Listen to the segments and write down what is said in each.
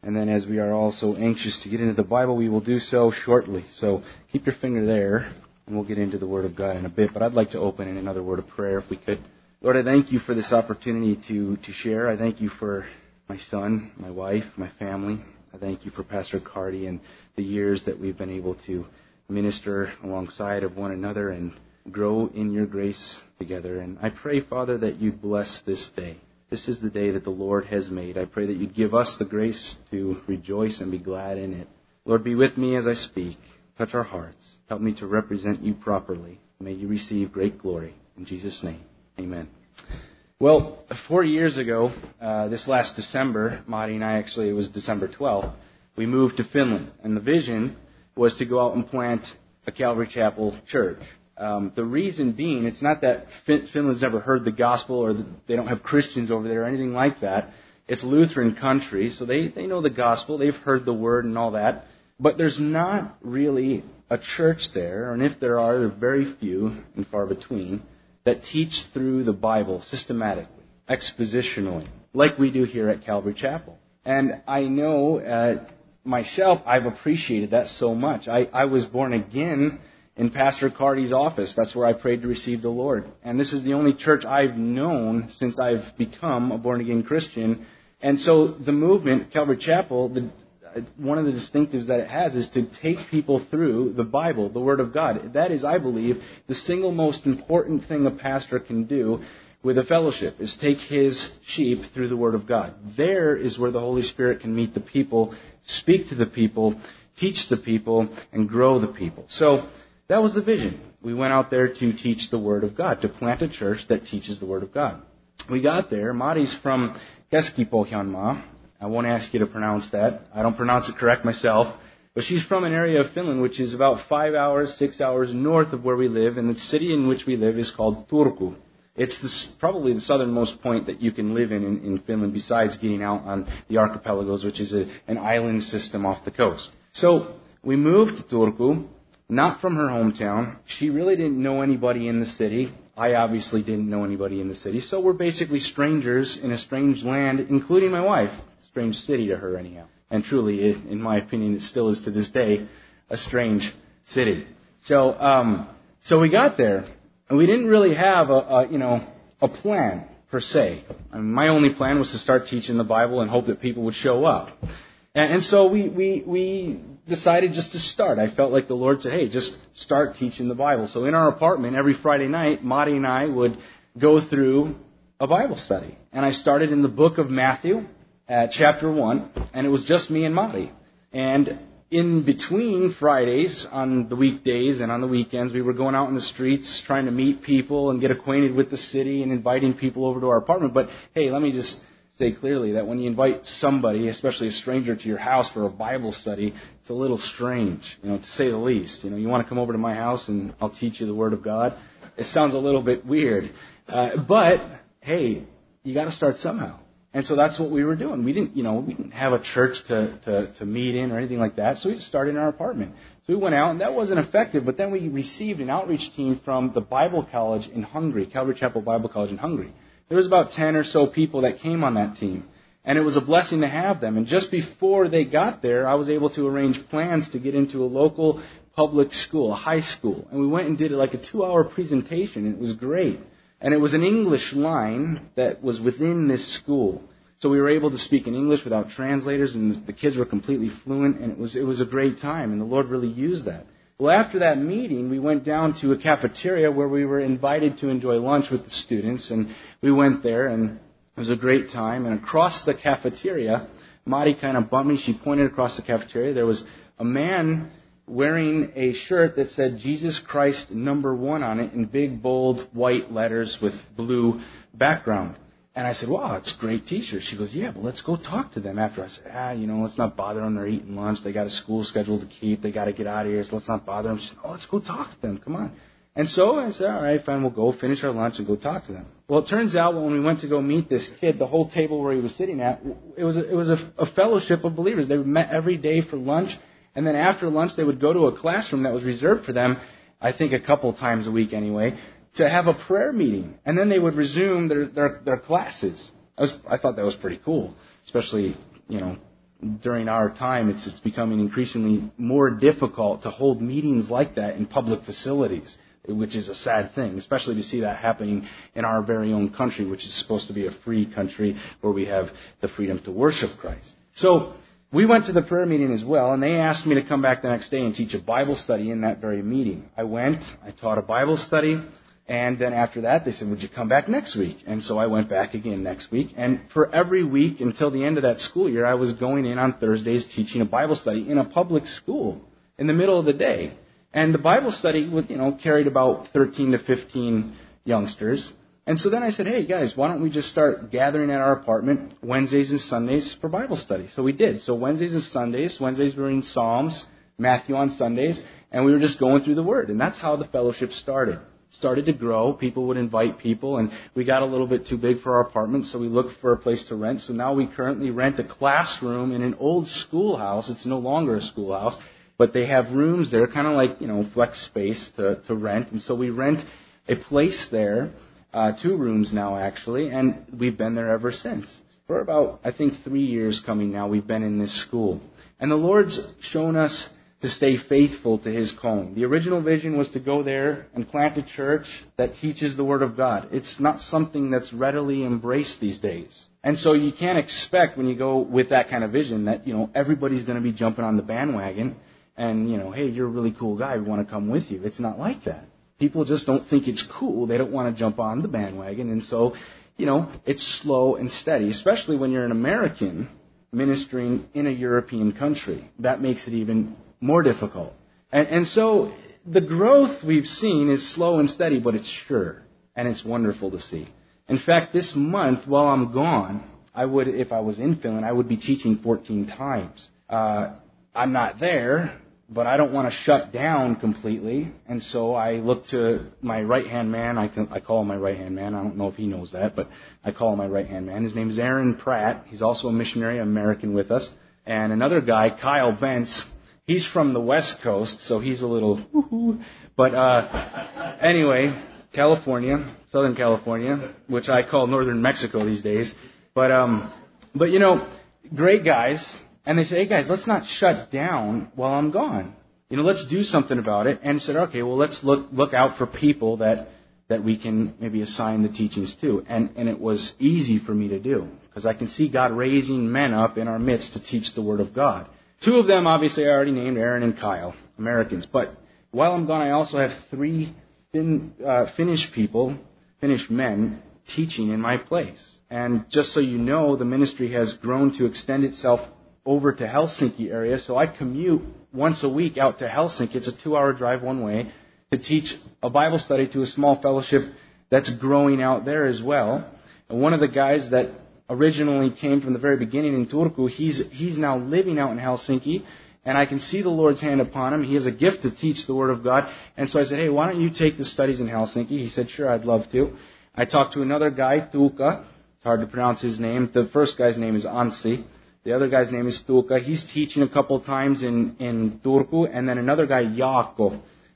And then as we are all so anxious to get into the Bible, we will do so shortly. So keep your finger there, and we'll get into the Word of God in a bit. But I'd like to open in another word of prayer if we could. Lord, I thank you for this opportunity to share. I thank you for my son, my wife, my family. I thank you for Pastor Carty and the years that we've been able to minister alongside of one another and grow in your grace together. And I pray, Father, that you'd bless this day. This is the day that the Lord has made. I pray that you'd give us the grace to rejoice and be glad in it. Lord, be with me as I speak. Touch our hearts. Help me to represent you properly. May you receive great glory. In Jesus' name, amen. Well, 4 years ago, this last December, Madi and I actually, it was December 12th, we moved to Finland. And the vision was to go out and plant a Calvary Chapel church. The reason being, it's not that Finland's never heard the gospel or they don't have Christians over there or anything like that. It's Lutheran country, so they know the gospel. They've heard the word and all that. But there's not really a church there, and if there are, they're very few and far between, that teach through the Bible systematically, expositionally, like we do here at Calvary Chapel. And I know myself, I've appreciated that so much. I was born again in Pastor Carty's office. That's where I prayed to receive the Lord. And this is the only church I've known since I've become a born-again Christian. And so the movement, Calvary Chapel, one of the distinctives that it has is to take people through the Bible, the Word of God. That is, I believe, the single most important thing a pastor can do with a fellowship, is take his sheep through the Word of God. There is where the Holy Spirit can meet the people, speak to the people, teach the people, and grow the people. So that was the vision. We went out there to teach the Word of God, to plant a church that teaches the Word of God. We got there. Madi's from Keski-Pohjanmaa. I won't ask you to pronounce that. I don't pronounce it correct myself. But she's from an area of Finland which is about 6 hours north of where we live. And the city in which we live is called Turku. It's probably the southernmost point that you can live in Finland besides getting out on the archipelagos, which is an island system off the coast. So we moved to Turku. Not from her hometown. She really didn't know anybody in the city. I obviously didn't know anybody in the city. So we're basically strangers in a strange land, including my wife. Strange city to her, anyhow. And truly, in my opinion, it still is to this day a strange city. So we got there, and we didn't really have a plan per se. I mean, my only plan was to start teaching the Bible and hope that people would show up. And so we decided just to start. I felt like the Lord said, hey, just start teaching the Bible. So in our apartment, every Friday night, Madi and I would go through a Bible study. And I started in the book of Matthew at chapter 1, and it was just me and Madi. And in between Fridays, on the weekdays and on the weekends, we were going out in the streets trying to meet people and get acquainted with the city and inviting people over to our apartment. But hey, let me just say clearly that when you invite somebody, especially a stranger, to your house for a Bible study, it's a little strange, to say the least. You want to come over to my house and I'll teach you the Word of God? It sounds a little bit weird. But, hey, you got to start somehow. And so that's what we were doing. We didn't have a church to meet in or anything like that, so we just started in our apartment. So we went out, and that wasn't effective, but then we received an outreach team from the Bible College in Hungary, Calvary Chapel Bible College in Hungary. There was about 10 or so people that came on that team, and it was a blessing to have them. And just before they got there, I was able to arrange plans to get into a local public school, a high school. And we went and did like a 2-hour presentation, and it was great. And it was an English line that was within this school. So we were able to speak in English without translators, and the kids were completely fluent, and it was a great time, and the Lord really used that. Well, after that meeting, we went down to a cafeteria where we were invited to enjoy lunch with the students, and we went there, and it was a great time. And across the cafeteria, Madi kind of bumped me. She pointed across the cafeteria. There was a man wearing a shirt that said Jesus Christ #1 on it in big, bold, white letters with blue background. And I said, wow, it's a great t-shirt. She goes, yeah, but let's go talk to them after. I said, let's not bother them. They're eating lunch. They got a school schedule to keep. They got to get out of here, so let's not bother them. She said, let's go talk to them. Come on. And so I said, all right, fine, we'll go finish our lunch and go talk to them. Well, it turns out when we went to go meet this kid, the whole table where he was sitting at, it was a fellowship of believers. They met every day for lunch, and then after lunch they would go to a classroom that was reserved for them, I think a couple times a week anyway, to have a prayer meeting. And then they would resume their classes. I thought that was pretty cool, especially, during our time, it's becoming increasingly more difficult to hold meetings like that in public facilities, which is a sad thing, especially to see that happening in our very own country, which is supposed to be a free country where we have the freedom to worship Christ. So we went to the prayer meeting as well, and they asked me to come back the next day and teach a Bible study in that very meeting. I went, I taught a Bible study, and then after that they said, would you come back next week? And so I went back again next week, and for every week until the end of that school year, I was going in on Thursdays teaching a Bible study in a public school in the middle of the day. And the Bible study, carried about 13 to 15 youngsters. And so then I said, hey guys, why don't we just start gathering at our apartment Wednesdays and Sundays for Bible study? So we did. So Wednesdays and Sundays, Wednesdays we were in Psalms, Matthew on Sundays, and we were just going through the Word. And that's how the fellowship started. It started to grow. People would invite people, and we got a little bit too big for our apartment, so we looked for a place to rent. So now we currently rent a classroom in an old schoolhouse. It's no longer a schoolhouse. But they have rooms there, kind of like, flex space to rent. And so we rent a place there, 2 rooms now actually, and we've been there ever since. For about, I think, 3 years coming now, we've been in this school. And the Lord's shown us to stay faithful to His calling. The original vision was to go there and plant a church that teaches the Word of God. It's not something that's readily embraced these days. And so you can't expect when you go with that kind of vision that, everybody's going to be jumping on the bandwagon. And, hey, you're a really cool guy, we want to come with you. It's not like that. People just don't think it's cool. They don't want to jump on the bandwagon. And so, it's slow and steady, especially when you're an American ministering in a European country. That makes it even more difficult. And so the growth we've seen is slow and steady, but it's sure. And it's wonderful to see. In fact, this month, while I'm gone, if I was in Finland, I would be teaching 14 times. I'm not there, but I don't want to shut down completely. And so I look to my right-hand man. I call him my right-hand man. I don't know if he knows that, but I call him my right-hand man. His name is Aaron Pratt. He's also a missionary, American with us. And another guy, Kyle Bentz, he's from the West Coast, so he's a little woo-hoo. But anyway, California, Southern California, which I call Northern Mexico these days. But great guys. And they say, hey guys, let's not shut down while I'm gone. Let's do something about it. And said, okay, well, let's look out for people that we can maybe assign the teachings to. And it was easy for me to do, because I can see God raising men up in our midst to teach the Word of God. 2 of them, obviously, I already named, Aaron and Kyle, Americans. But while I'm gone, I also have 3 Finnish men teaching in my place. And just so you know, the ministry has grown to extend itself over to Helsinki area, so I commute once a week out to Helsinki. It's a 2-hour drive one way to teach a Bible study to a small fellowship that's growing out there as well. And one of the guys that originally came from the very beginning in Turku, he's now living out in Helsinki, and I can see the Lord's hand upon him. He has a gift to teach the Word of God. And so I said, hey, why don't you take the studies in Helsinki? He said, sure, I'd love to. I talked to another guy, Tuukka. It's hard to pronounce his name. The first guy's name is Anssi. The other guy's name is Tuukka. He's teaching a couple times in Turku. And then another guy, Jaakko,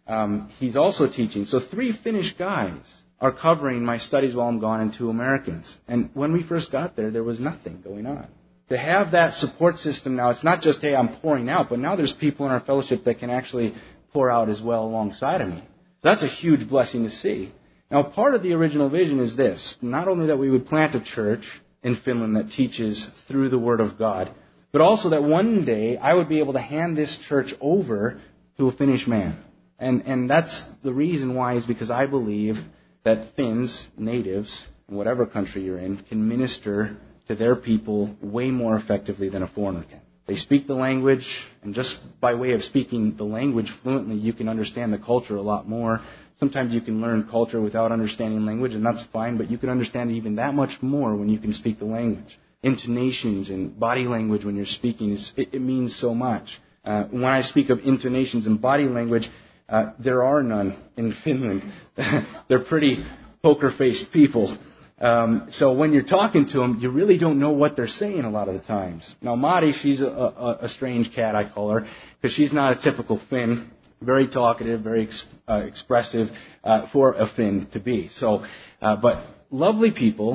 he's also teaching. So 3 Finnish guys are covering my studies while I'm gone, and 2 Americans. And when we first got there was nothing going on. To have that support system now, it's not just, hey, I'm pouring out, but now there's people in our fellowship that can actually pour out as well alongside of me. So that's a huge blessing to see. Now, part of the original vision is this: not only that we would plant a church in Finland that teaches through the Word of God, but also that one day I would be able to hand this church over to a Finnish man. And that's the reason why, is because I believe that Finns, natives, in whatever country you're in, can minister to their people way more effectively than a foreigner can. They speak the language, and just by way of speaking the language fluently, you can understand the culture a lot more. Sometimes you can learn culture without understanding language, and that's fine, but you can understand it even that much more when you can speak the language. Intonations and body language when you're speaking, it means so much. When I speak of intonations and body language, there are none in Finland. They're pretty poker-faced people. So when you're talking to them, you really don't know what they're saying a lot of the times. Now, Mari, she's a strange cat, I call her, because she's not a typical Finn. Very talkative, very expressive for a Finn to be. So, but lovely people.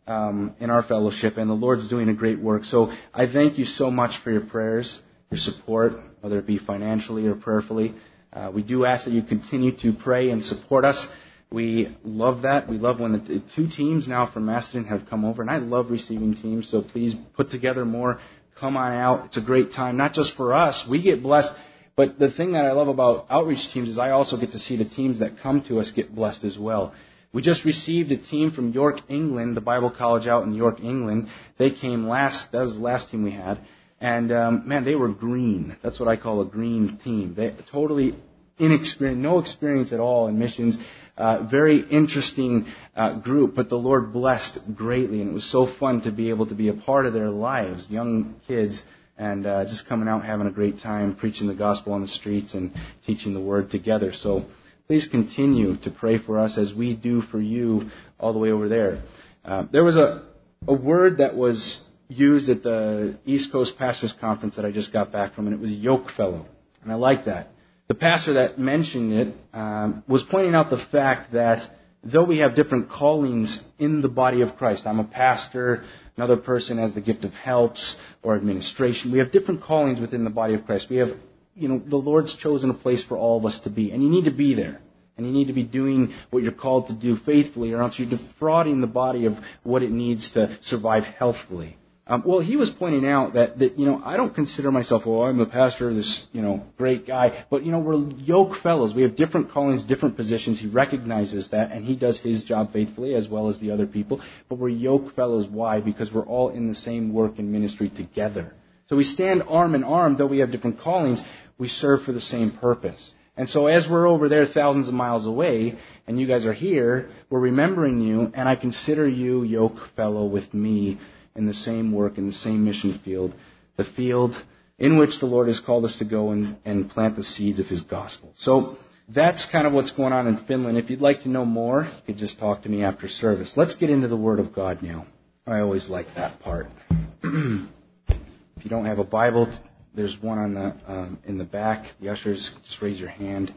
in our fellowship, and the Lord's doing a great work. So I thank you so much for your prayers, your support, whether it be financially or prayerfully. We do ask that you continue to pray and support us. We love that. We love when the two teams now from Macedon have come over, and I love receiving teams, so please put together more. Come on out. It's a great time, not just for us. We get blessed, but the thing that I love about outreach teams is I also get to see the teams that come to us get blessed as well. We just received a team from York, England, the Bible College out in York, England. They came that was the last team we had. And, man, they were green. That's what I call a green team. They totally inexperienced, no experience at all in missions. Very interesting group, but the Lord blessed greatly, and it was so fun to be able to be a part of their lives, young kids, and just coming out having a great time, preaching the gospel on the streets and teaching the Word together. So please continue to pray for us as we do for you all the way over there. There was a word that was used at the East Coast Pastors Conference that I just got back from, and it was yoke fellow, and I like that. The pastor that mentioned it was pointing out the fact that though we have different callings in the body of Christ, I'm a pastor, another person has the gift of helps or administration. We have different callings within the body of Christ. We have, the Lord's chosen a place for all of us to be, and you need to be there. And you need to be doing what you're called to do faithfully, or else you're defrauding the body of what it needs to survive healthfully. Well, he was pointing out that I don't consider myself, I'm the pastor of this, great guy. But, we're yoke fellows. We have different callings, different positions. He recognizes that, and he does his job faithfully as well as the other people. But we're yoke fellows. Why? Because we're all in the same work and ministry together. So we stand arm in arm, though we have different callings. We serve for the same purpose. And so as we're over there thousands of miles away, and you guys are here, we're remembering you, and I consider you yoke fellow with me in the same work, in the same mission field, the field in which the Lord has called us to go and plant the seeds of His gospel. So that's kind of what's going on in Finland. If you'd like to know more, you could just talk to me after service. Let's get into the Word of God now. I always like that part. If you don't have a Bible, there's one on in the back. The ushers, just raise your hand.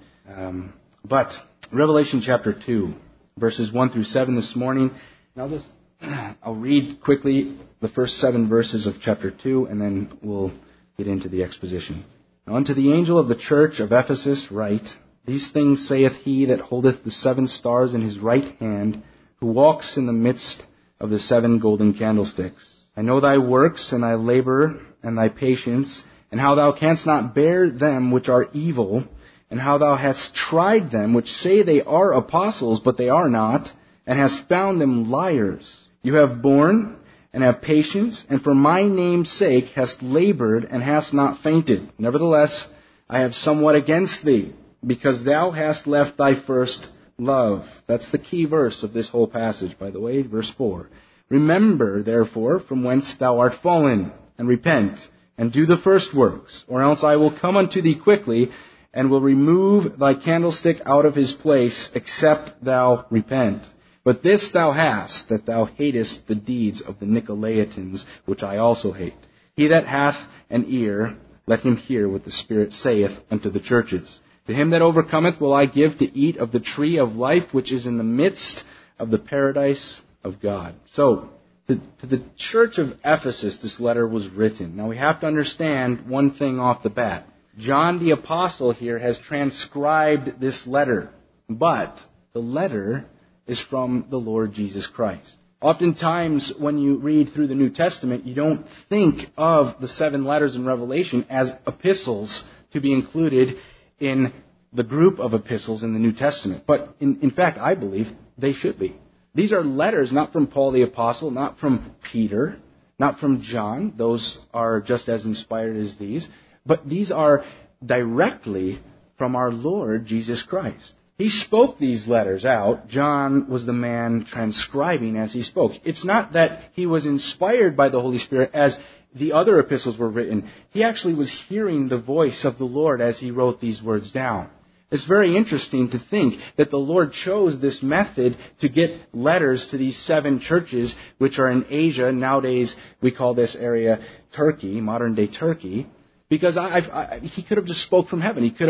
But Revelation chapter 2, verses 1 through 7 this morning. And I'll read quickly the first 7 verses of chapter 2, and then we'll get into the exposition. Now unto the angel of the church of Ephesus write, These things saith he that holdeth the 7 stars in his right hand, who walks in the midst of the 7 golden candlesticks. I know thy works, and thy labor, and thy patience, and how thou canst not bear them which are evil, and how thou hast tried them which say they are apostles, but they are not, and hast found them liars. You have borne, and have patience, and for my name's sake hast labored, and hast not fainted. Nevertheless, I have somewhat against thee, because thou hast left thy first love. That's the key verse of this whole passage, by the way, verse 4. Remember, therefore, from whence thou art fallen, and repent, and do the first works, or else I will come unto thee quickly, and will remove thy candlestick out of his place, except thou repent. But this thou hast, that thou hatest the deeds of the Nicolaitans, which I also hate. He that hath an ear, let him hear what the Spirit saith unto the churches. To him that overcometh will I give to eat of the tree of life, which is in the midst of the paradise of God. So, to the church of Ephesus, this letter was written. Now we have to understand one thing off the bat. John the Apostle here has transcribed this letter, but the letter is from the Lord Jesus Christ. Oftentimes, when you read through the New Testament, you don't think of the 7 letters in Revelation as epistles to be included in the group of epistles in the New Testament. But in fact, I believe they should be. These are letters not from Paul the Apostle, not from Peter, not from John. Those are just as inspired as these. But these are directly from our Lord Jesus Christ. He spoke these letters out. John was the man transcribing as he spoke. It's not that he was inspired by the Holy Spirit as the other epistles were written. He actually was hearing the voice of the Lord as he wrote these words down. It's very interesting to think that the Lord chose this method to get letters to these 7 churches, which are in Asia. Nowadays, we call this area Turkey, modern-day Turkey, because he could have just spoke from heaven. He could have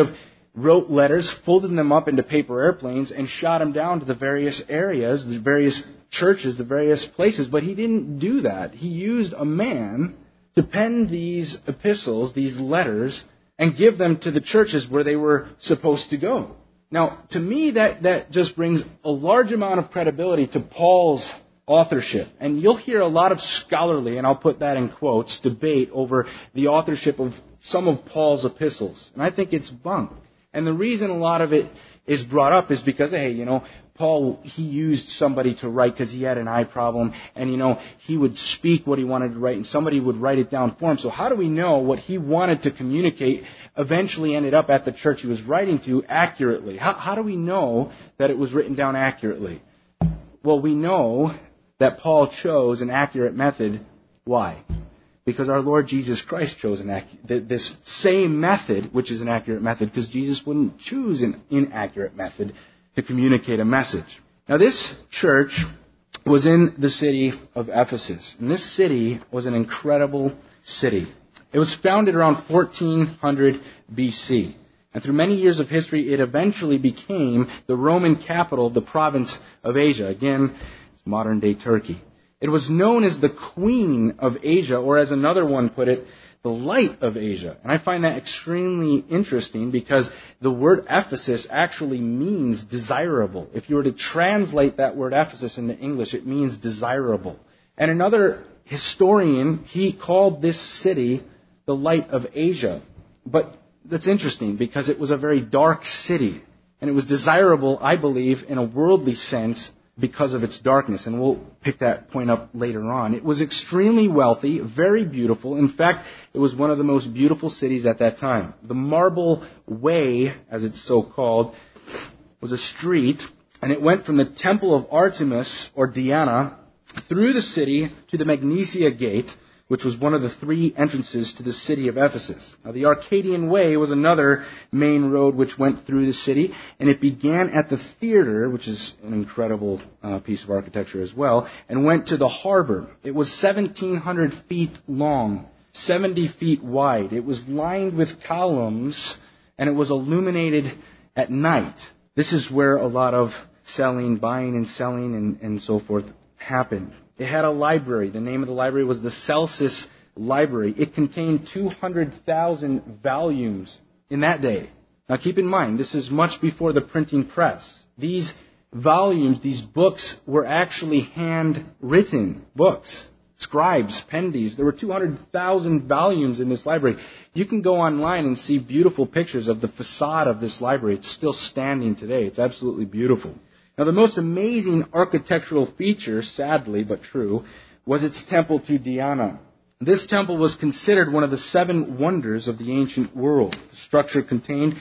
wrote letters, folded them up into paper airplanes, and shot them down to the various areas, the various churches, the various places. But he didn't do that. He used a man to pen these epistles, these letters, and give them to the churches where they were supposed to go. Now, to me, that just brings a large amount of credibility to Paul's authorship. And you'll hear a lot of scholarly, and I'll put that in quotes, debate over the authorship of some of Paul's epistles. And I think it's bunk. And the reason a lot of it is brought up is because, hey, Paul, he used somebody to write because he had an eye problem, and, he would speak what he wanted to write, and somebody would write it down for him. So how do we know what he wanted to communicate eventually ended up at the church he was writing to accurately? How do we know that it was written down accurately? Well, we know that Paul chose an accurate method. Why? Because our Lord Jesus Christ chose this same method, which is an accurate method, because Jesus wouldn't choose an inaccurate method to communicate a message. Now, this church was in the city of Ephesus, and this city was an incredible city. It was founded around 1400 BC, and through many years of history, it eventually became the Roman capital of the province of Asia. Again, it's modern-day Turkey. It was known as the Queen of Asia, or as another one put it, the Light of Asia. And I find that extremely interesting because the word Ephesus actually means desirable. If you were to translate that word Ephesus into English, it means desirable. And another historian, he called this city the Light of Asia. But that's interesting because it was a very dark city. And it was desirable, I believe, in a worldly sense, because of its darkness, and we'll pick that point up later on. It was extremely wealthy, very beautiful. In fact, it was one of the most beautiful cities at that time. The Marble Way, as it's so called, was a street, and it went from the Temple of Artemis, or Diana, through the city to the Magnesia Gate, which was one of the three entrances to the city of Ephesus. Now, the Arcadian Way was another main road which went through the city, and it began at the theater, which is an incredible piece of architecture as well, and went to the harbor. It was 1,700 feet long, 70 feet wide. It was lined with columns, and it was illuminated at night. This is where a lot of buying and selling and so forth happened. It had a library. The name of the library was the Celsus Library. It contained 200,000 volumes in that day. Now keep in mind, this is much before the printing press. These volumes, these books, were actually handwritten books. Scribes penned these. There were 200,000 volumes in this library. You can go online and see beautiful pictures of the facade of this library. It's still standing today. It's absolutely beautiful. Now, the most amazing architectural feature, sadly but true, was its temple to Diana. This temple was considered one of the 7 wonders of the ancient world. The structure contained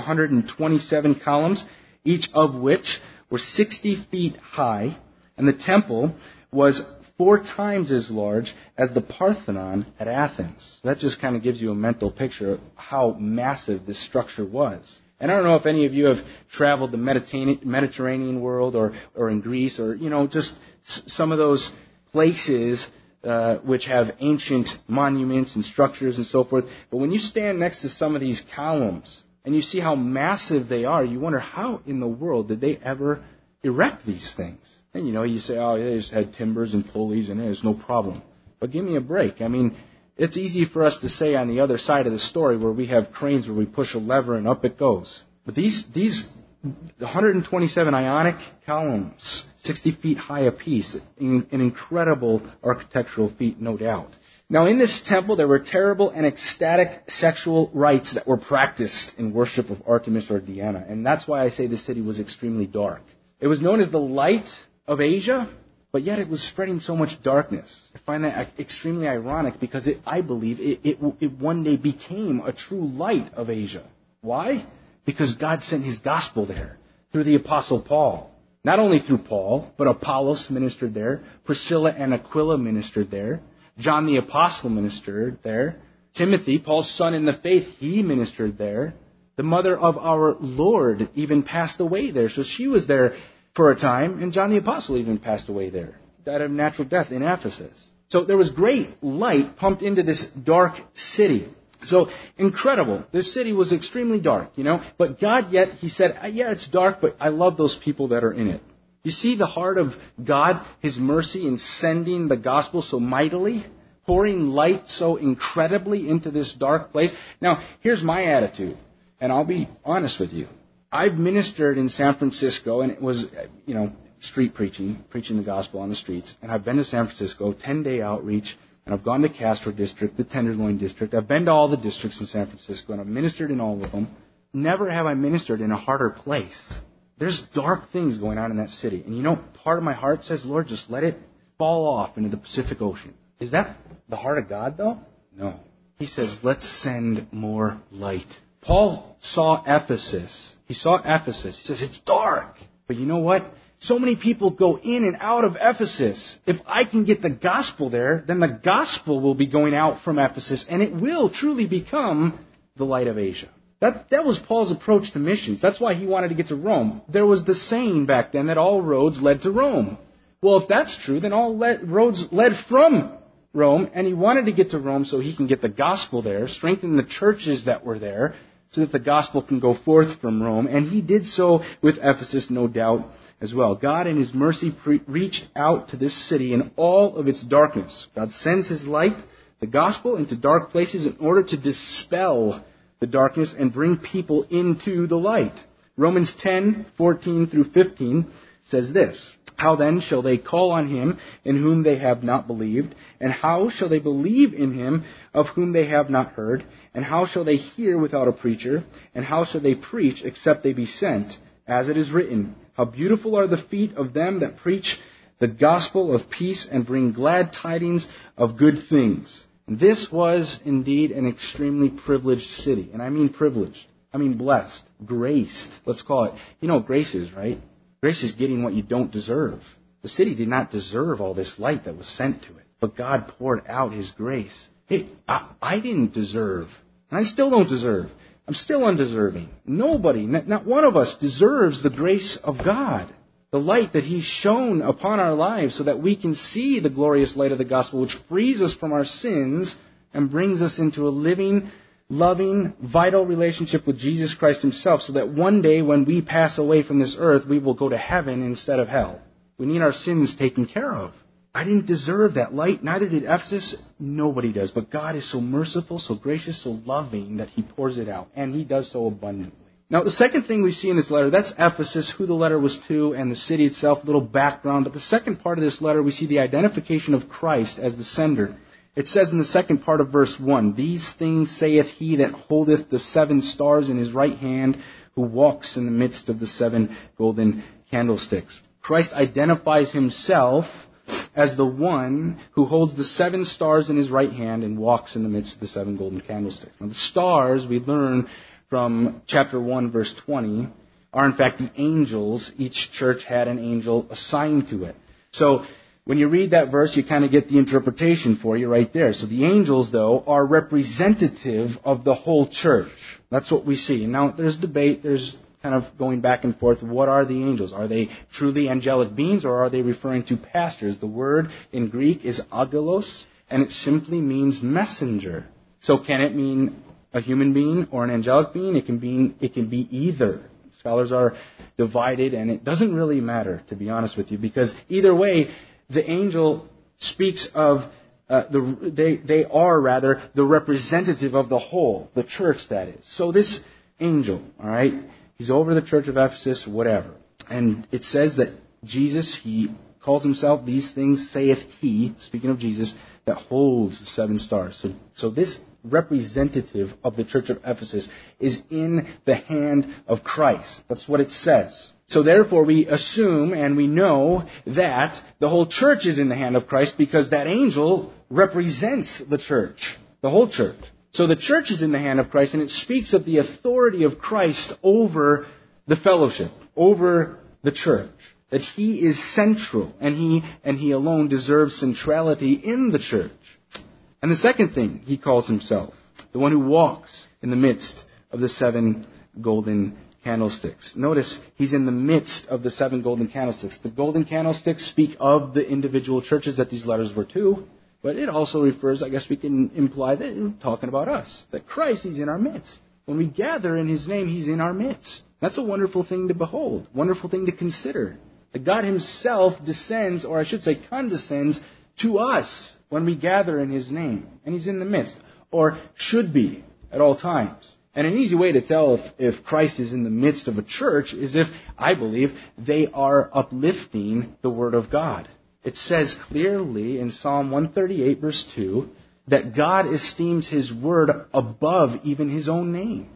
127 columns, each of which were 60 feet high, and the temple was 4 times as large as the Parthenon at Athens. That just kind of gives you a mental picture of how massive this structure was. And I don't know if any of you have traveled the Mediterranean world or in Greece or, just some of those places which have ancient monuments and structures and so forth. But when you stand next to some of these columns and you see how massive they are, you wonder how in the world did they ever erect these things? And, you say, oh, they just had timbers and pulleys and there's no problem. But give me a break. I mean, it's easy for us to say on the other side of the story where we have cranes where we push a lever and up it goes. But these 127 ionic columns, 60 feet high apiece, an incredible architectural feat, no doubt. Now, in this temple, there were terrible and ecstatic sexual rites that were practiced in worship of Artemis or Diana. And that's why I say the city was extremely dark. It was known as the Light of Asia, but yet it was spreading so much darkness. I find that extremely ironic because I believe it one day became a true light of Asia. Why? Because God sent His gospel there through the Apostle Paul. Not only through Paul, but Apollos ministered there. Priscilla and Aquila ministered there. John the Apostle ministered there. Timothy, Paul's son in the faith, he ministered there. The mother of our Lord even passed away there. So she was there for a time, and John the Apostle even passed away there. He died of natural death in Ephesus. So there was great light pumped into this dark city. So, incredible. This city was extremely dark, But God yet, He said, yeah, it's dark, but I love those people that are in it. You see the heart of God, His mercy in sending the gospel so mightily, pouring light so incredibly into this dark place. Now, here's my attitude, and I'll be honest with you. I've ministered in San Francisco, and it was, street preaching the gospel on the streets. And I've been to San Francisco, 10-day outreach, and I've gone to Castro District, the Tenderloin District. I've been to all the districts in San Francisco, and I've ministered in all of them. Never have I ministered in a harder place. There's dark things going on in that city. And part of my heart says, Lord, just let it fall off into the Pacific Ocean. Is that the heart of God, though? No. He says, let's send more light. Paul saw Ephesus. He saw Ephesus. He says, it's dark. But you know what? So many people go in and out of Ephesus. If I can get the gospel there, then the gospel will be going out from Ephesus, and it will truly become the light of Asia. That was Paul's approach to missions. That's why he wanted to get to Rome. There was the saying back then that all roads led to Rome. Well, if that's true, then all roads led from Rome, and he wanted to get to Rome so he can get the gospel there, strengthen the churches that were there, so that the gospel can go forth from Rome. And he did so with Ephesus, no doubt, as well. God in His mercy reached out to this city in all of its darkness. God sends His light, the gospel, into dark places in order to dispel the darkness and bring people into the light. Romans 10:14 through 15 says this, how then shall they call on Him in whom they have not believed? And how shall they believe in Him of whom they have not heard? And how shall they hear without a preacher? And how shall they preach except they be sent? As it is written, how beautiful are the feet of them that preach the gospel of peace and bring glad tidings of good things. And this was indeed an extremely privileged city. And I mean privileged. I mean blessed. Graced. Let's call it. You know what grace is, right? Grace is getting what you don't deserve. The city did not deserve all this light that was sent to it. But God poured out His grace. I didn't deserve. And I still don't deserve. I'm still undeserving. Nobody, not one of us, deserves the grace of God. The light that He's shown upon our lives so that we can see the glorious light of the gospel, which frees us from our sins and brings us into a living, loving, vital relationship with Jesus Christ Himself, so that one day when we pass away from this earth, we will go to heaven instead of hell. We need our sins taken care of. I didn't deserve that light, neither did Ephesus. Nobody does. But God is so merciful, so gracious, so loving that He pours it out. And He does so abundantly. Now, the second thing we see in this letter, that's Ephesus, who the letter was to, and the city itself, a little background. But the second part of this letter, we see the identification of Christ as the sender. It says in the second part of verse 1, these things saith He that holdeth the 7 stars in His right hand, who walks in the midst of the 7 golden candlesticks. Christ identifies Himself as the one who holds the 7 stars in His right hand and walks in the midst of the 7 golden candlesticks. Now, the stars, we learn from chapter 1, verse 20, are in fact the angels. Each church had an angel assigned to it. So, when you read that verse, you kind of get the interpretation for you right there. So the angels, though, are representative of the whole church. That's what we see. Now, there's debate, there's kind of going back and forth. What are the angels? Are they truly angelic beings, or are they referring to pastors? The word in Greek is angelos, and it simply means messenger. So can it mean a human being or an angelic being? It can be either. Scholars are divided, and it doesn't really matter, to be honest with you, because either way, the angel speaks of, they are the representative of the whole, the church that is. So this angel, alright, he's over the church of Ephesus, whatever. And it says that Jesus, He calls Himself, these things saith He, speaking of Jesus, that holds the 7 stars. So this representative of the church of Ephesus is in the hand of Christ. That's what it says. So therefore we assume and we know that the whole church is in the hand of Christ, because that angel represents the church, the whole church. So the church is in the hand of Christ, and it speaks of the authority of Christ over the fellowship, over the church. That He is central, and He alone deserves centrality in the church. And the second thing He calls Himself, the one who walks in the midst of the 7 golden candlesticks. Notice He's in the midst of the 7 golden candlesticks. The golden candlesticks speak of the individual churches that these letters were to, But it also refers, I guess we can imply that we're talking about us, that Christ, He's in our midst. When we gather in His name, He's in our midst. That's a wonderful thing to behold, wonderful thing to consider. That God Himself descends, or I should say condescends, to us when we gather in His name. And He's in the midst, or should be at all times. And an easy way to tell if Christ is in the midst of a church is if, I believe, they are uplifting the Word of God. It says clearly in Psalm 138, verse 2, that God esteems His Word above even His own name.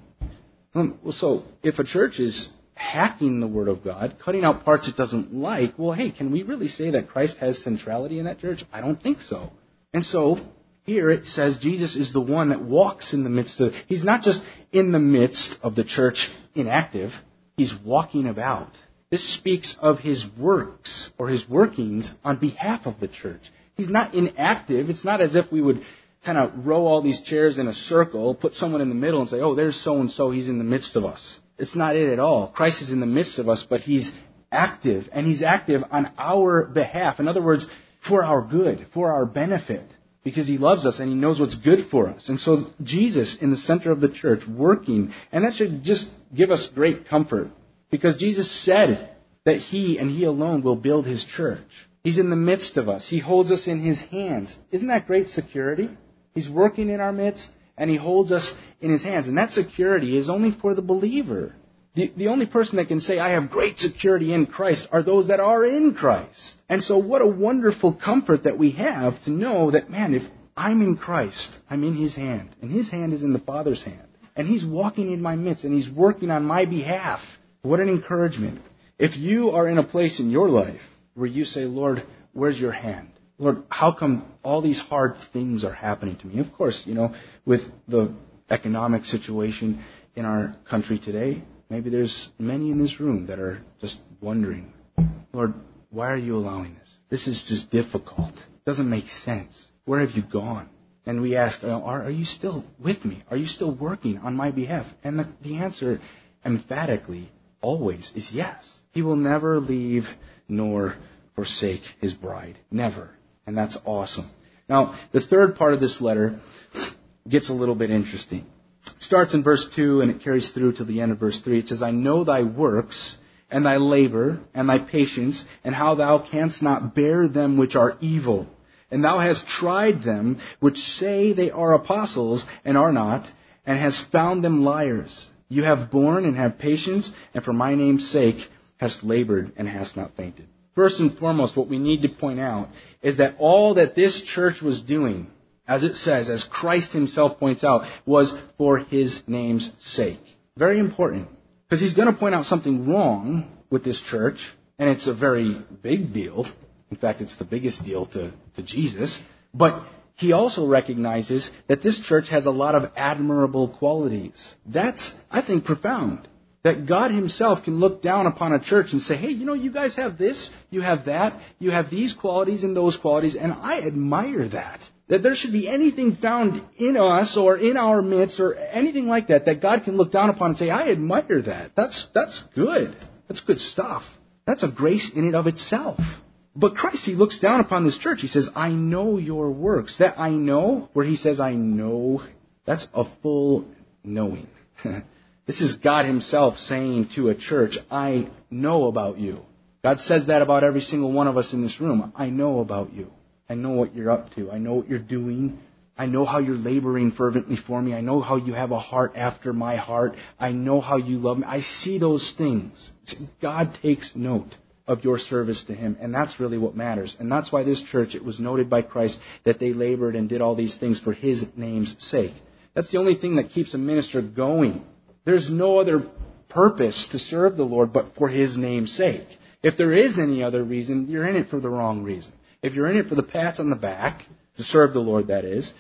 So, if a church is hacking the Word of God, cutting out parts it doesn't like, well, hey, can we really say that Christ has centrality in that church? I don't think so. And so, here it says Jesus is the one that walks in the midst of... He's not just in the midst of the church inactive. He's walking about. This speaks of His works or His workings on behalf of the church. He's not inactive. It's not as if we would kind of row all these chairs in a circle, put someone in the middle and say, oh, there's so-and-so, He's in the midst of us. It's not it at all. Christ is in the midst of us, but He's active, and He's active on our behalf. In other words, for our good, for our benefit, because He loves us and He knows what's good for us. And so Jesus in the center of the church working, and that should just give us great comfort, because Jesus said that He and He alone will build His church. He's in the midst of us. He holds us in His hands. Isn't that great security? He's working in our midst, and He holds us in His hands. And that security is only for the believer. The only person that can say, I have great security in Christ, are those that are in Christ. And so what a wonderful comfort that we have to know that, man, if I'm in Christ, I'm in His hand. And His hand is in the Father's hand. And He's walking in my midst, and He's working on my behalf. What an encouragement. If you are in a place in your life where you say, Lord, where's your hand? Lord, how come all these hard things are happening to me? Of course, with the economic situation in our country today, maybe there's many in this room that are just wondering, Lord, why are you allowing this? This is just difficult. It doesn't make sense. Where have you gone? And we ask, are you still with me? Are you still working on my behalf? And the answer emphatically always is yes. He will never leave nor forsake His bride. Never. And that's awesome. Now, the third part of this letter gets a little bit interesting. It starts in verse 2 and it carries through to the end of verse 3. It says, I know thy works and thy labor and thy patience, and how thou canst not bear them which are evil. And thou hast tried them which say they are apostles and are not, and hast found them liars. You have borne and have patience, and for my name's sake hast labored and hast not fainted. First and foremost, what we need to point out is that all that this church was doing, as it says, as Christ Himself points out, was for His name's sake. Very important. Because He's going to point out something wrong with this church, and it's a very big deal. In fact, it's the biggest deal to Jesus. But He also recognizes that this church has a lot of admirable qualities. That's, I think, profound. That God Himself can look down upon a church and say, hey, you guys have this, you have that, you have these qualities and those qualities, and I admire that. That there should be anything found in us or in our midst or anything like that God can look down upon and say, I admire that. That's good. That's good stuff. That's a grace in and of itself. But Christ, He looks down upon this church. He says, I know your works. That I know, where He says I know, that's a full knowing. This is God Himself saying to a church, I know about you. God says that about every single one of us in this room. I know about you. I know what you're up to. I know what you're doing. I know how you're laboring fervently for me. I know how you have a heart after my heart. I know how you love me. I see those things. God takes note of your service to Him, and that's really what matters. And that's why this church, it was noted by Christ that they labored and did all these things for His name's sake. That's the only thing that keeps a minister going. There's no other purpose to serve the Lord but for His name's sake. If there is any other reason, you're in it for the wrong reason. If you're in it for the pats on the back, to serve the Lord, that is.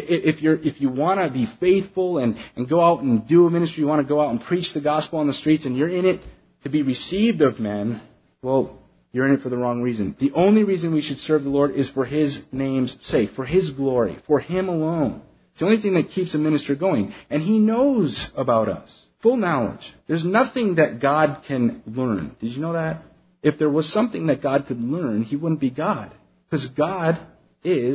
If you want to be faithful and go out and do a ministry, you want to go out and preach the gospel on the streets, and you're in it to be received of men, well, you're in it for the wrong reason. The only reason we should serve the Lord is for His name's sake, for His glory, for Him alone. It's the only thing that keeps a minister going. And He knows about us. Full knowledge. There's nothing that God can learn. Did you know that? If there was something that God could learn, He wouldn't be God. Because God is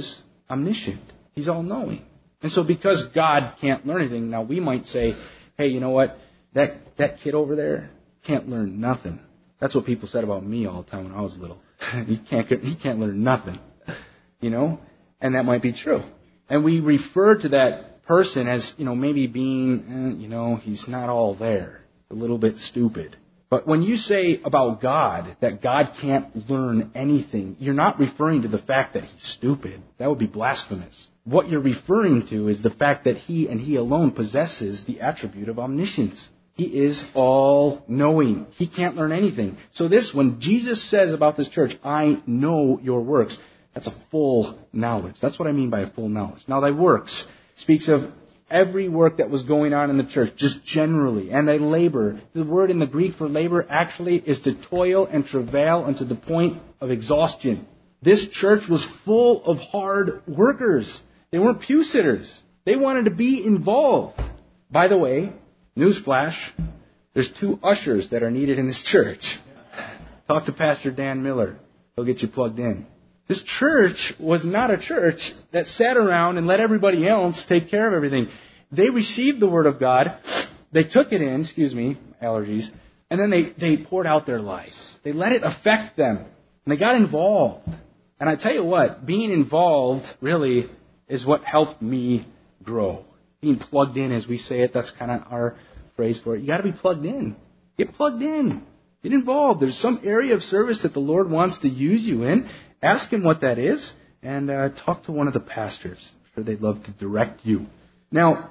omniscient. He's all-knowing. And so because God can't learn anything, now we might say, hey, you know what? That kid over there can't learn nothing. That's what people said about me all the time when I was little. He can't learn nothing. You know? And that might be true. And we refer to that person as, maybe being, he's not all there. A little bit stupid. But when you say about God that God can't learn anything, you're not referring to the fact that he's stupid. That would be blasphemous. What you're referring to is the fact that he and he alone possesses the attribute of omniscience. He is all-knowing. He can't learn anything. So when Jesus says about this church, I know your works, that's a full knowledge. That's what I mean by a full knowledge. Now, thy works speaks of every work that was going on in the church, just generally. And thy labor. The word in the Greek for labor actually is to toil and travail unto the point of exhaustion. This church was full of hard workers. They weren't pew sitters. They wanted to be involved. By the way, newsflash, there's 2 ushers that are needed in this church. Talk to Pastor Dan Miller. He'll get you plugged in. This church was not a church that sat around and let everybody else take care of everything. They received the Word of God. They took it in, allergies, and then they poured out their lives. They let it affect them. And they got involved. And I tell you what, being involved really is what helped me grow. Being plugged in, as we say it, that's kind of our phrase for it. You got to be plugged in. Get plugged in. Get involved. There's some area of service that the Lord wants to use you in. Ask him what that is, and talk to one of the pastors. I'm sure they'd love to direct you. Now,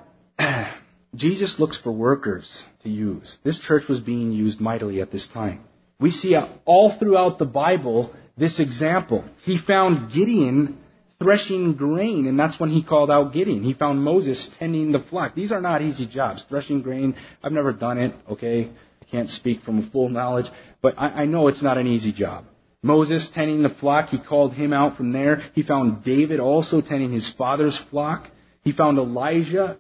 Jesus looks for workers to use. This church was being used mightily at this time. We see all throughout the Bible this example. He found Gideon threshing grain, and that's when he called out Gideon. He found Moses tending the flock. These are not easy jobs. Threshing grain, I've never done it, okay? I can't speak from full knowledge, but I know it's not an easy job. Moses tending the flock, he called him out from there. He found David also tending his father's flock. He found Elisha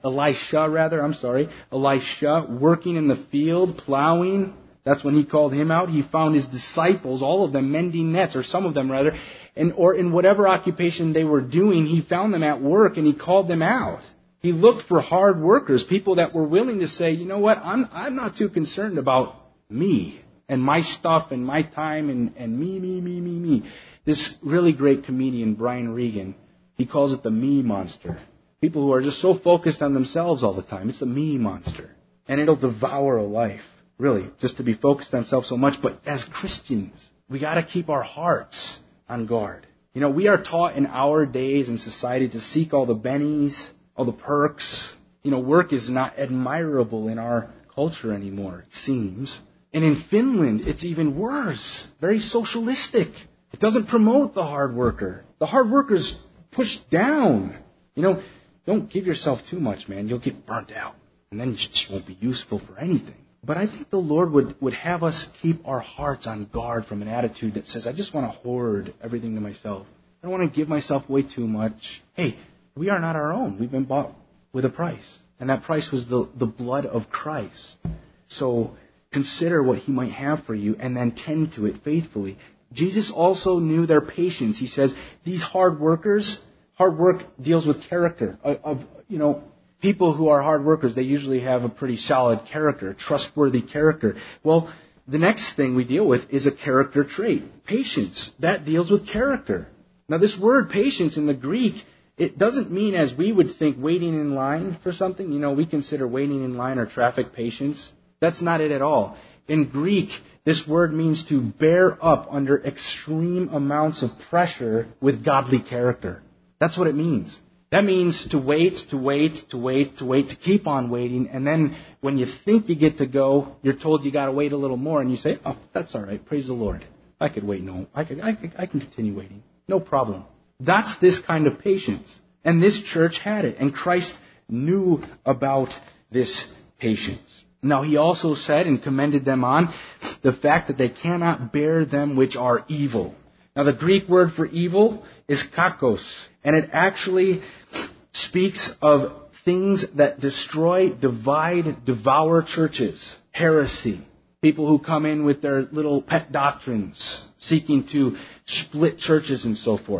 working in the field, plowing. That's when he called him out. He found his disciples, all of them mending nets, or some of them rather, or in whatever occupation they were doing, he found them at work and he called them out. He looked for hard workers, people that were willing to say, you know what, I'm not too concerned about me and my stuff and my time and me. This really great comedian, Brian Regan, he calls it the me monster. People who are just so focused on themselves all the time. It's the me monster. And it'll devour a life, really, just to be focused on self so much. But as Christians, we got to keep our hearts on guard. We are taught in our days in society to seek all the bennies, all the perks. Work is not admirable in our culture anymore, it seems. And in Finland, it's even worse. Very socialistic. It doesn't promote the hard worker. The hard worker's pushed down. Don't give yourself too much, man. You'll get burnt out. And then you just won't be useful for anything. But I think the Lord would have us keep our hearts on guard from an attitude that says, I just want to hoard everything to myself. I don't want to give myself way too much. Hey, we are not our own. We've been bought with a price. And that price was the blood of Christ. So consider what he might have for you and then tend to it faithfully. Jesus also knew their patience. He says, these hard work deals with character. People who are hard workers, they usually have a pretty solid character, trustworthy character. Well, the next thing we deal with is a character trait. Patience. That deals with character. Now, this word patience in the Greek, it doesn't mean as we would think waiting in line for something. We consider waiting in line or traffic patience. That's not it at all. In Greek, this word means to bear up under extreme amounts of pressure with godly character. That's what it means. That means to wait, to keep on waiting, and then when you think you get to go, you're told you got to wait a little more, and you say, "Oh, that's all right. Praise the Lord. I could wait. No, I can continue waiting. No problem." That's this kind of patience, and this church had it, and Christ knew about this patience. Now, he also said and commended them on the fact that they cannot bear them which are evil. Now, the Greek word for evil is kakos, and it actually speaks of things that destroy, divide, devour churches. Heresy. People who come in with their little pet doctrines, seeking to split churches and so forth.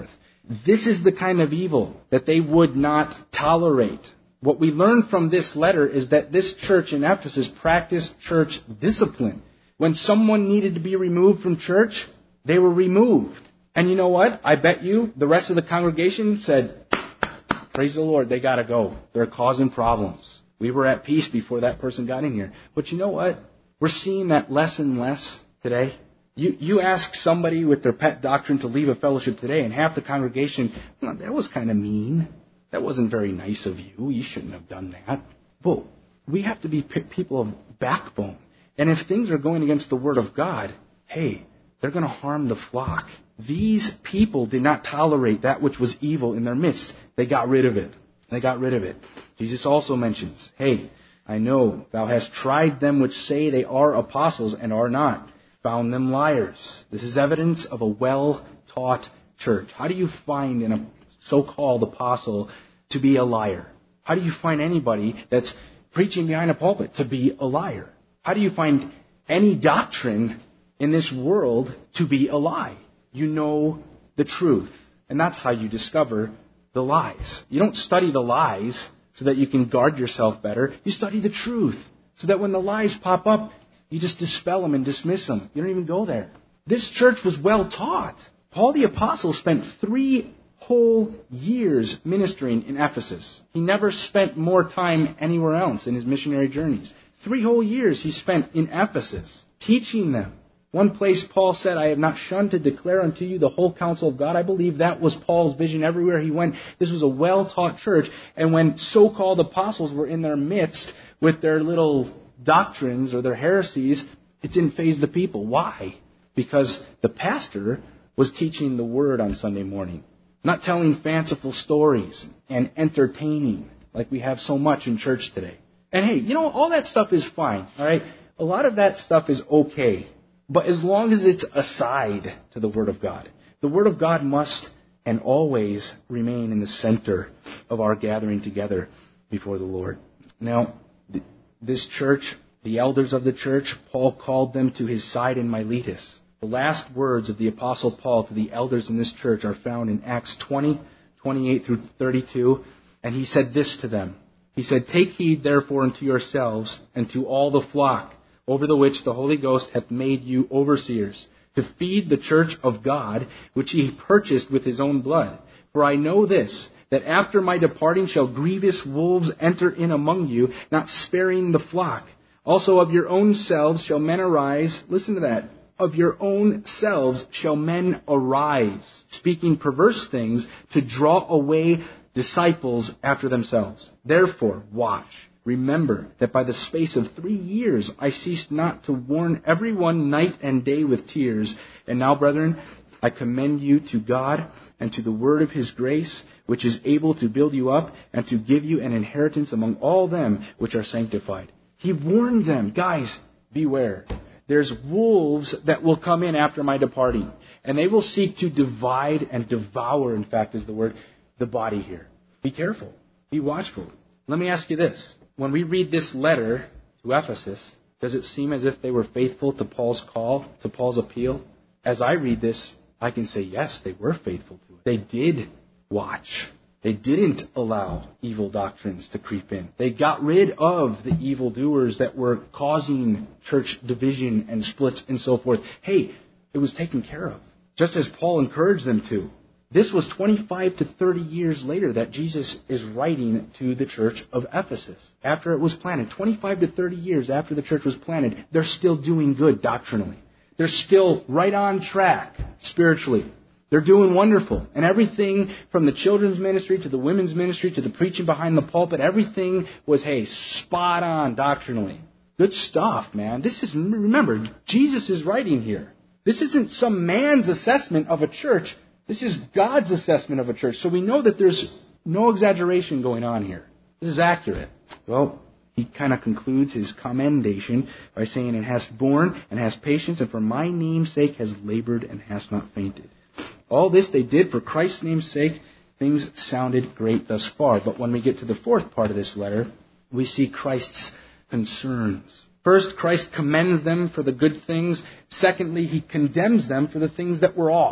This is the kind of evil that they would not tolerate. What we learn from this letter is that this church in Ephesus practiced church discipline. When someone needed to be removed from church, they were removed. And you know what? I bet you the rest of the congregation said, praise the Lord, they got to go. They're causing problems. We were at peace before that person got in here. But you know what? We're seeing that less and less today. You ask somebody with their pet doctrine to leave a fellowship today, and half the congregation, well, that was kind of mean. That wasn't very nice of you. You shouldn't have done that. Well, we have to be people of backbone. And if things are going against the Word of God, hey, they're going to harm the flock. These people did not tolerate that which was evil in their midst. They got rid of it. They got rid of it. Jesus also mentions, hey, I know thou hast tried them which say they are apostles and are not, found them liars. This is evidence of a well-taught church. How do you find in a so-called apostle to be a liar? How do you find anybody that's preaching behind a pulpit to be a liar? How do you find any doctrine in this world to be a lie? You know the truth. And that's how you discover the lies. You don't study the lies so that you can guard yourself better. You study the truth so that when the lies pop up, you just dispel them and dismiss them. You don't even go there. This church was well taught. Paul the Apostle spent 3 whole years ministering in Ephesus. He never spent more time anywhere else in his missionary journeys. 3 whole years he spent in Ephesus, teaching them. One place Paul said, I have not shunned to declare unto you the whole counsel of God. I believe that was Paul's vision everywhere he went. This was a well-taught church. And when so-called apostles were in their midst with their little doctrines or their heresies, it didn't faze the people. Why? Because the pastor was teaching the Word on Sunday morning, not telling fanciful stories and entertaining like we have so much in church today. And hey, you know, all that stuff is fine, all right? A lot of that stuff is okay. But as long as it's aside to the Word of God, the Word of God must and always remain in the center of our gathering together before the Lord. Now, this church, the elders of the church, Paul called them to his side in Miletus. The last words of the Apostle Paul to the elders in this church are found in Acts 20, 28 through 32. And he said this to them. He said, Take heed therefore unto yourselves and to all the flock, over the which the Holy Ghost hath made you overseers, to feed the church of God, which he purchased with his own blood. For I know this, that after my departing shall grievous wolves enter in among you, not sparing the flock. Also of your own selves shall men arise. Listen to that. Of your own selves shall men arise, speaking perverse things, to draw away disciples after themselves. Therefore, watch. Remember that by the space of 3 years I ceased not to warn everyone night and day with tears. And now, brethren, I commend you to God and to the word of his grace, which is able to build you up and to give you an inheritance among all them which are sanctified. He warned them, guys, beware. There's wolves that will come in after my departing, and they will seek to divide and devour, in fact, is the word, the body here. Be careful. Be watchful. Let me ask you this. When we read this letter to Ephesus, does it seem as if they were faithful to Paul's call, to Paul's appeal? As I read this, I can say, yes, they were faithful to it. They did watch. They didn't allow evil doctrines to creep in. They got rid of the evildoers that were causing church division and splits and so forth. Hey, it was taken care of, just as Paul encouraged them to. This was 25 to 30 years later that Jesus is writing to the church of Ephesus. After it was planted, 25 to 30 years after the church was planted, they're still doing good doctrinally. They're still right on track spiritually. They're doing wonderful. And everything from the children's ministry to the women's ministry to the preaching behind the pulpit, everything was, hey, spot on doctrinally. Good stuff, man. Remember, Jesus is writing here. This isn't some man's assessment of a church. This is God's assessment of a church. So we know that there's no exaggeration going on here. This is accurate. Well, he kind of concludes his commendation by saying, "And hast borne, and hast patience, and for my name's sake has labored, and hast not fainted." All this they did for Christ's name's sake. Things sounded great thus far. But when we get to the fourth part of this letter, we see Christ's concerns. First, Christ commends them for the good things. Secondly, he condemns them for the things that were off.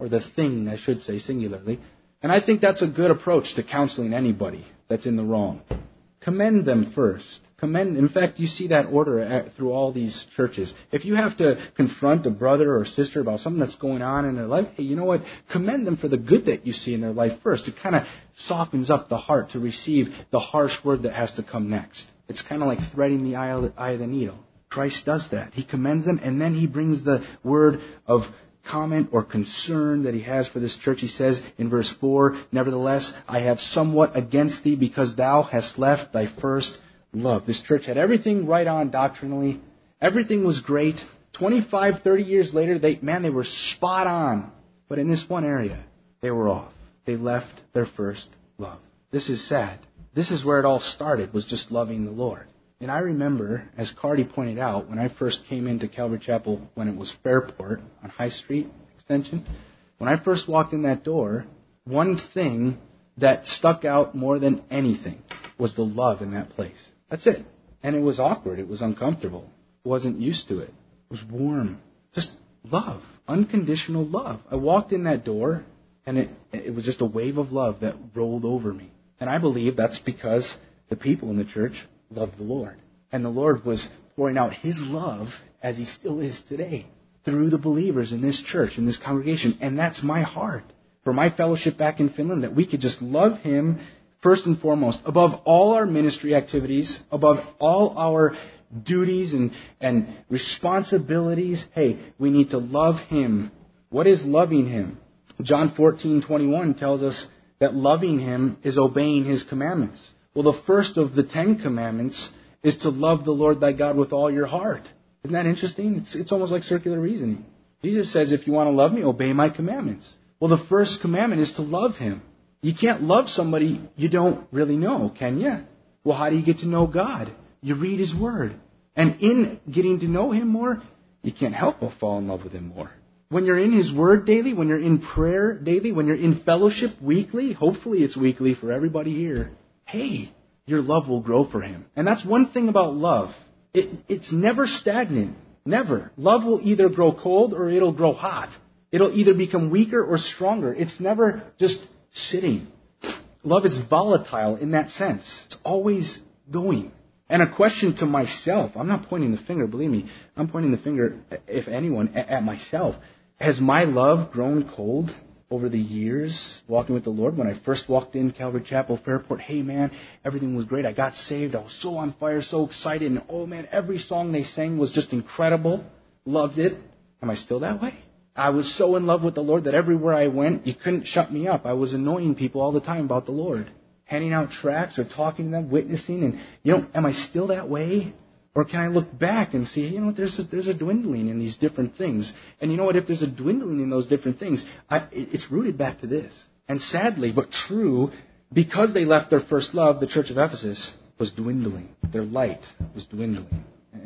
or the thing, I should say, singularly. And I think that's a good approach to counseling anybody that's in the wrong. Commend them first. In fact, you see that order through all these churches. If you have to confront a brother or sister about something that's going on in their life, hey, you know what? Commend them for the good that you see in their life first. It kind of softens up the heart to receive the harsh word that has to come next. It's kind of like threading the eye of the needle. Christ does that. He commends them, and then he brings the word of comment or concern that he has for this church. He says in verse 4, "Nevertheless, I have somewhat against thee, because thou hast left thy first love." This church had everything right on doctrinally. Everything was great. 25, 30 years later, they were spot on. But in this one area, they were off. They left their first love. This is sad. This is where it all started, was just loving the Lord. And I remember, as Cardi pointed out, when I first came into Calvary Chapel, when it was Fairport on High Street Extension, when I first walked in that door, one thing that stuck out more than anything was the love in that place. That's it. And it was awkward. It was uncomfortable. I wasn't used to it. It was warm. Just love. Unconditional love. I walked in that door, and it was just a wave of love that rolled over me. And I believe that's because the people in the church loved the Lord. And the Lord was pouring out His love, as He still is today, through the believers in this church, in this congregation. And that's my heart for my fellowship back in Finland, that we could just love Him first and foremost, above all our ministry activities, above all our duties and responsibilities. Hey, we need to love Him. What is loving Him? John 14:21 tells us that loving Him is obeying His commandments. Well, the first of the 10 commandments is to love the Lord thy God with all your heart. Isn't that interesting? It's almost like circular reasoning. Jesus says, if you want to love me, obey my commandments. Well, the first commandment is to love Him. You can't love somebody you don't really know, can you? Well, how do you get to know God? You read His Word. And in getting to know Him more, you can't help but fall in love with Him more. When you're in His Word daily, when you're in prayer daily, when you're in fellowship weekly, hopefully it's weekly for everybody here, hey, your love will grow for Him. And that's one thing about love. It's never stagnant. Never. Love will either grow cold or it'll grow hot. It'll either become weaker or stronger. It's never just sitting. Love is volatile in that sense. It's always going. And a question to myself, I'm not pointing the finger, believe me, I'm pointing the finger, if anyone, at myself. Has my love grown cold over the years walking with the Lord? When I first walked in Calvary Chapel, Fairport, hey man, everything was great. I got saved. I was so on fire, so excited. And oh man, every song they sang was just incredible. Loved it. Am I still that way? I was so in love with the Lord that everywhere I went, you couldn't shut me up. I was annoying people all the time about the Lord. Handing out tracts or talking to them, witnessing. And, am I still that way? Or can I look back and see, there's a dwindling in these different things. And you know what? If there's a dwindling in those different things, it's rooted back to this. And sadly, but true, because they left their first love, the church of Ephesus was dwindling. Their light was dwindling.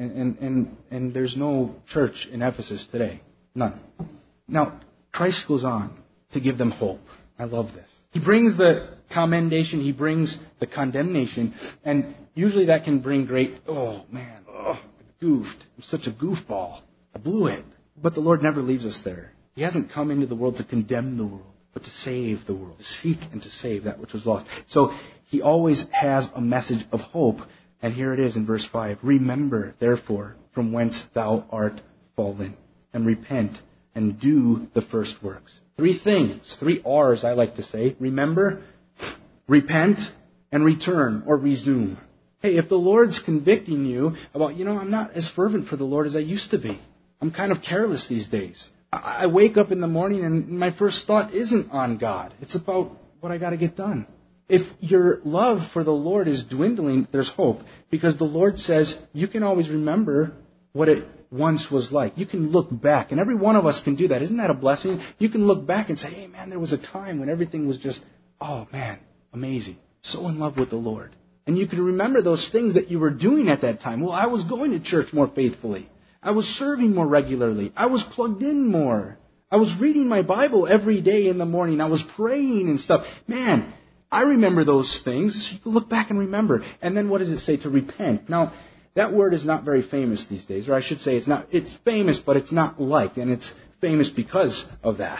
And there's no church in Ephesus today. None. Now, Christ goes on to give them hope. I love this. He brings the commendation, He brings the condemnation, and usually that can bring great, I goofed. I'm such a goofball. I blew it. But the Lord never leaves us there. He hasn't come into the world to condemn the world, but to save the world, to seek and to save that which was lost. So He always has a message of hope, and here it is in verse 5. Remember, therefore, from whence thou art fallen, and repent, and do the first works. 3 things, 3 R's I like to say. Remember, repent, and return or resume. Hey, if the Lord's convicting you about, I'm not as fervent for the Lord as I used to be. I'm kind of careless these days. I wake up in the morning and my first thought isn't on God. It's about what I got to get done. If your love for the Lord is dwindling, there's hope. Because the Lord says you can always remember what it once was like. You can look back, and every one of us can do that. Isn't that a blessing? You can look back and say, hey man, there was a time when everything was just, oh man, amazing. So in love with the Lord. And you can remember those things that you were doing at that time. Well, I was going to church more faithfully. I was serving more regularly. I was plugged in more. I was reading my Bible every day in the morning. I was praying and stuff. Man, I remember those things. You can look back and remember. And then what does it say? To repent. Now, that word is not very famous these days. Or I should say it's famous, but it's not liked. And it's famous because of that.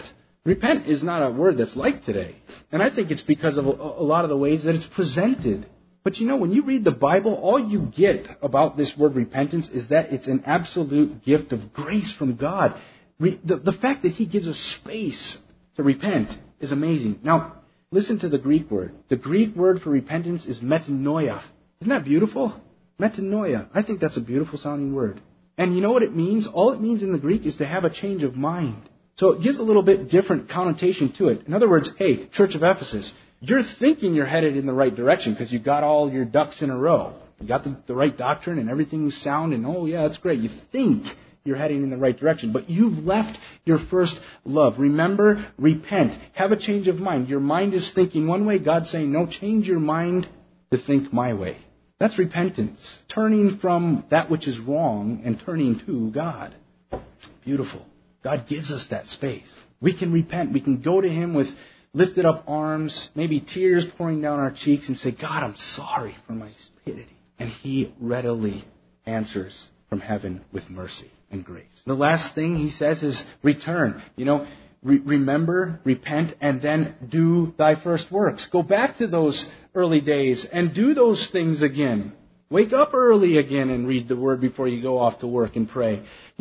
Repent is not a word that's like today. And I think it's because of a lot of the ways that it's presented. But when you read the Bible, all you get about this word repentance is that it's an absolute gift of grace from God. The fact that He gives us space to repent is amazing. Now, listen to the Greek word. The Greek word for repentance is metanoia. Isn't that beautiful? Metanoia. I think that's a beautiful sounding word. And you know what it means? All it means in the Greek is to have a change of mind. So it gives a little bit different connotation to it. In other words, hey, Church of Ephesus, you're thinking you're headed in the right direction because you got all your ducks in a row. You got the right doctrine and everything's sound and, oh yeah, that's great. You think you're heading in the right direction, but you've left your first love. Remember, repent. Have a change of mind. Your mind is thinking one way. God's saying, no, change your mind to think my way. That's repentance. Turning from that which is wrong and turning to God. Beautiful. God gives us that space. We can repent. We can go to Him with lifted up arms, maybe tears pouring down our cheeks, and say, God, I'm sorry for my stupidity. And He readily answers from heaven with mercy and grace. The last thing He says is return. Remember, repent, and then do thy first works. Go back to those early days and do those things again. Wake up early again and read the Word before you go off to work and pray.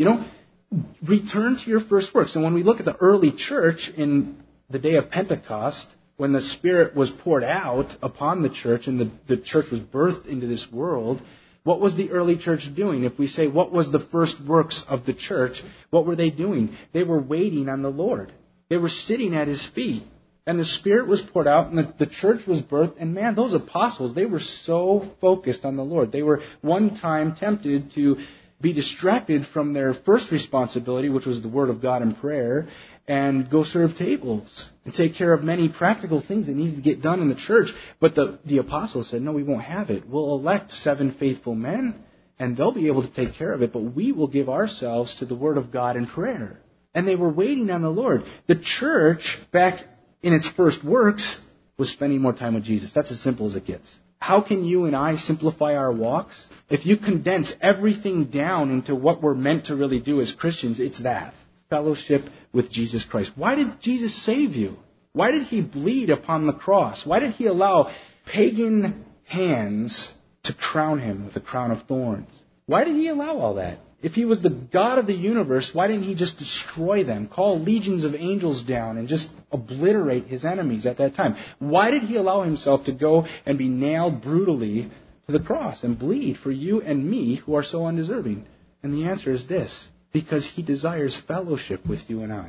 Return to your first works. And when we look at the early church in the day of Pentecost, when the Spirit was poured out upon the church and the church was birthed into this world, what was the early church doing? If we say, what was the first works of the church, what were they doing? They were waiting on the Lord. They were sitting at His feet. And the Spirit was poured out and the church was birthed. And man, those apostles, they were so focused on the Lord. They were one time tempted to be distracted from their first responsibility, which was the Word of God and prayer, and go serve tables and take care of many practical things that needed to get done in the church. But the apostles said, no, we won't have it. We'll elect 7 faithful men, and they'll be able to take care of it, but we will give ourselves to the Word of God and prayer. And they were waiting on the Lord. The church, back in its first works, was spending more time with Jesus. That's as simple as it gets. How can you and I simplify our walks? If you condense everything down into what we're meant to really do as Christians, it's that. Fellowship with Jesus Christ. Why did Jesus save you? Why did He bleed upon the cross? Why did He allow pagan hands to crown Him with a crown of thorns? Why did He allow all that? If He was the God of the universe, why didn't He just destroy them, call legions of angels down, and just obliterate His enemies at that time? Why did He allow Himself to go and be nailed brutally to the cross and bleed for you and me who are so undeserving? And the answer is this: because He desires fellowship with you and I.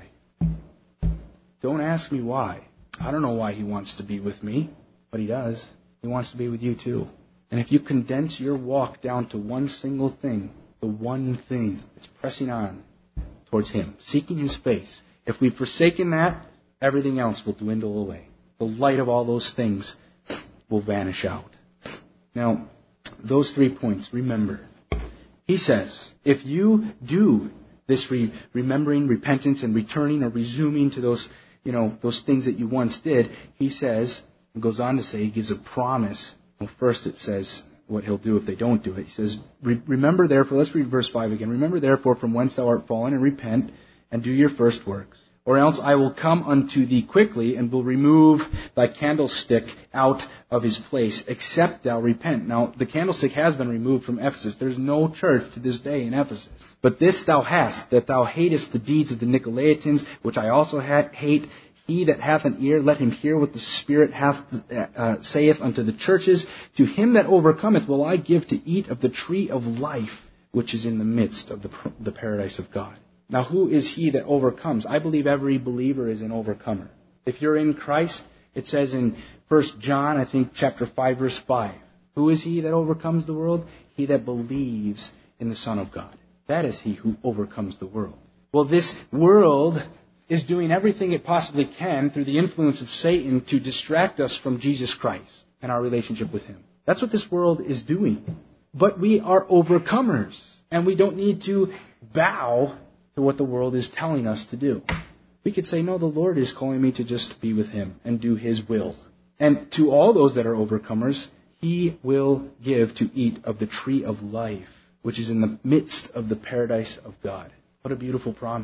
Don't ask me why. I don't know why He wants to be with me, but He does. He wants to be with you too. And if you condense your walk down to one single thing, the one thing, it's pressing on towards Him, seeking His face. If we've forsaken that, everything else will dwindle away. The light of all those things will vanish out. Now, those 3 points, remember. He says, if you do this remembering, repentance, and returning or resuming to those things that you once did, He says, and goes on to say, He gives a promise. Well, first it says what He'll do if they don't do it. He says, remember therefore, let's read verse 5 again. Remember therefore from whence thou art fallen, and repent, and do your first works. Or else I will come unto thee quickly, and will remove thy candlestick out of his place, except thou repent. Now, the candlestick has been removed from Ephesus. There's no church to this day in Ephesus. But this thou hast, that thou hatest the deeds of the Nicolaitans, which I also hate. He that hath an ear, let him hear what the Spirit saith unto the churches. To him that overcometh will I give to eat of the tree of life, which is in the midst of the paradise of God. Now, who is he that overcomes? I believe every believer is an overcomer. If you're in Christ, it says in 1 John, I think, chapter 5, verse 5. Who is he that overcomes the world? He that believes in the Son of God. That is he who overcomes the world. Well, this world is doing everything it possibly can through the influence of Satan to distract us from Jesus Christ and our relationship with Him. That's what this world is doing. But we are overcomers, and we don't need to bow to what the world is telling us to do. We could say, no, the Lord is calling me to just be with Him and do His will. And to all those that are overcomers, He will give to eat of the tree of life, which is in the midst of the paradise of God. What a beautiful promise.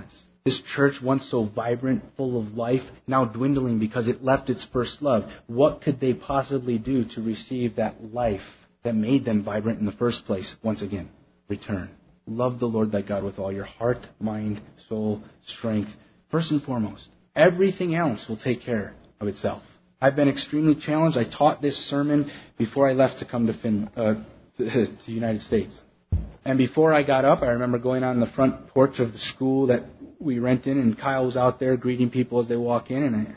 This church, once so vibrant, full of life, now dwindling because it left its first love. What could they possibly do to receive that life that made them vibrant in the first place? Once again, return. Love the Lord thy God with all your heart, mind, soul, strength. First and foremost, everything else will take care of itself. I've been extremely challenged. I taught this sermon before I left to come to the United States. And before I got up, I remember going on the front porch of the school that we rent in, and Kyle was out there greeting people as they walk in, and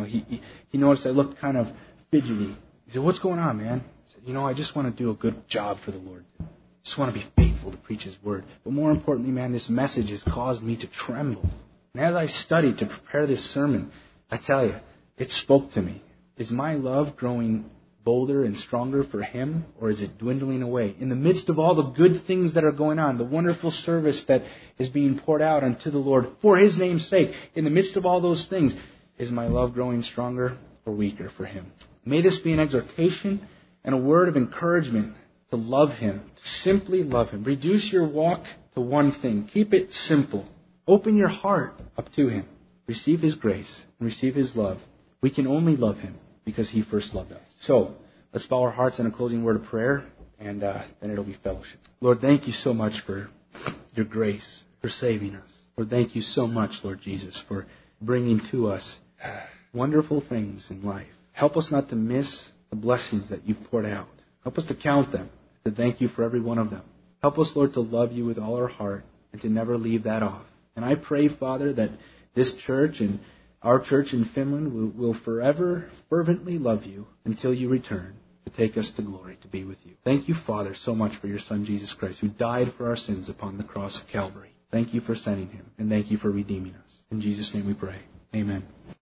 he noticed I looked kind of fidgety. He said, "What's going on, man?" I said, "I just want to do a good job for the Lord. I just want to be faithful to preach His Word. But more importantly, man, this message has caused me to tremble. And as I studied to prepare this sermon, I tell you, it spoke to me. Is my love growing bolder and stronger for Him, or is it dwindling away? In the midst of all the good things that are going on, the wonderful service that is being poured out unto the Lord for His name's sake, in the midst of all those things, is my love growing stronger or weaker for Him?" May this be an exhortation and a word of encouragement to love Him, to simply love Him. Reduce your walk to one thing. Keep it simple. Open your heart up to Him. Receive His grace and receive His love. We can only love Him because He first loved us. So, let's bow our hearts in a closing word of prayer, and then it'll be fellowship. Lord, thank you so much for your grace, for saving us. Lord, thank you so much, Lord Jesus, for bringing to us wonderful things in life. Help us not to miss the blessings that you've poured out. Help us to count them, to thank you for every one of them. Help us, Lord, to love you with all our heart and to never leave that off. And I pray, Father, that this church and our church in Finland will forever fervently love you until you return to take us to glory, to be with you. Thank you, Father, so much for your Son, Jesus Christ, who died for our sins upon the cross of Calvary. Thank you for sending Him, and thank you for redeeming us. In Jesus' name we pray. Amen.